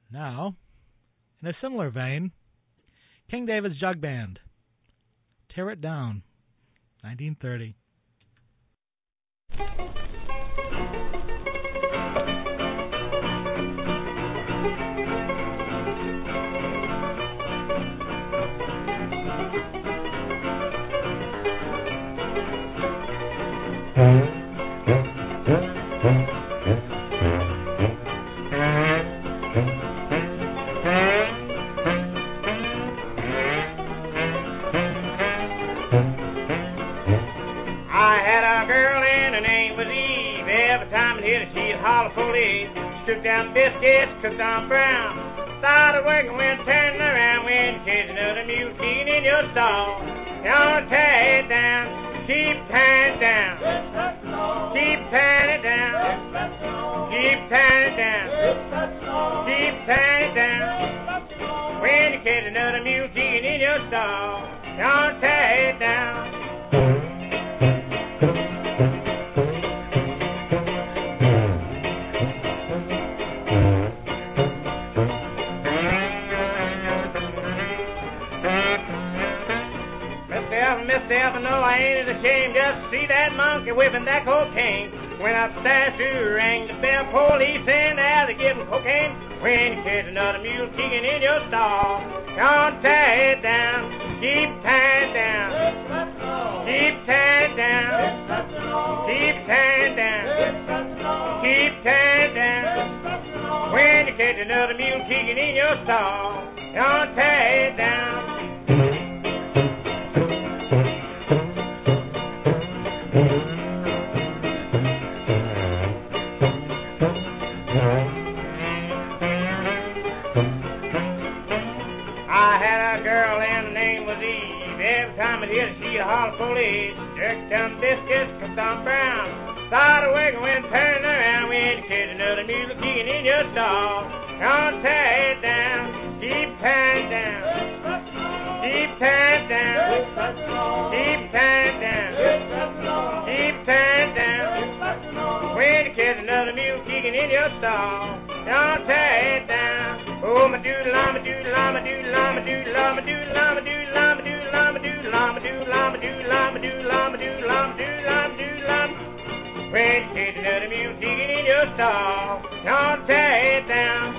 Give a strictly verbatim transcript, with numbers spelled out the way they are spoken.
Now, in a similar vein, King David's Jug Band, Tear It Down, nineteen thirty. Took down biscuits, cooked on brown. Started working when turning around. When you catch another mule kicking in your stall, don't tear it down, keep tearing it down. Keep tearing it down. Keep tearing it down. Keep tearing it down. When you catch another mule kicking in your stall, don't tear it down. Myself, no, I ain't ashamed just to see that monkey whipping that cocaine. Went upstairs to ring the bell, police in there to give him cocaine. When you catch another mule kicking in your stall, don't tear it down, keep tearing it down. Keep tearing it down. Keep tearing it down. Keep tearing it down. When you catch another mule kicking in your stall, don't tear it down. Holler police, jerked down biscuits, cooked on brown. Started working when turning around. When you catch another mule kicking in your stall, don't tear it down, keep tearing it down. Keep tearing it down. Keep tearing it down. Keep tearing it down. When you catch another mule kicking in your stall, don't tear it down. Oh, my doodle, lama doodle, lama doodle, lama doodle, lama doodle, lama doodle, lama doodle, lama doodle, lama doodle, lama doodle, lama doodle, lama doodle, lama doodle, lama doodle, lama. When you catch another mule kicking in your stall, don't tear it down.